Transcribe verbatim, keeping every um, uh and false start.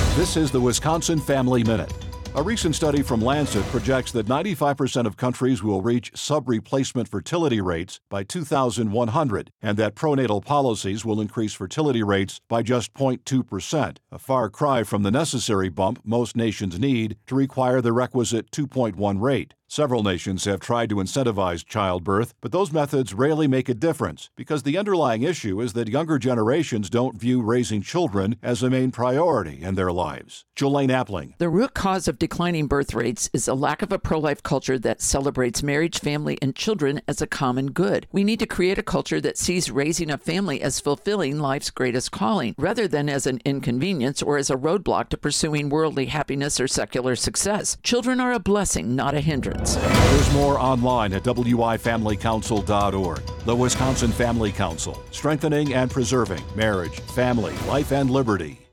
This is the Wisconsin Family Minute. A recent study from Lancet projects that ninety-five percent of countries will reach sub-replacement fertility rates by two thousand one hundred, and that pronatal policies will increase fertility rates by just zero point two percent, a far cry from the necessary bump most nations need to require the requisite two point one rate. Several nations have tried to incentivize childbirth, but those methods rarely make a difference because the underlying issue is that younger generations don't view raising children as a main priority in their lives. Jolene Appling. The root cause of declining birth rates is a lack of a pro-life culture that celebrates marriage, family, and children as a common good. We need to create a culture that sees raising a family as fulfilling life's greatest calling, rather than as an inconvenience or as a roadblock to pursuing worldly happiness or secular success. Children are a blessing, not a hindrance. There's more online at w i family council dot org. The Wisconsin Family Council, strengthening and preserving marriage, family, life, and liberty.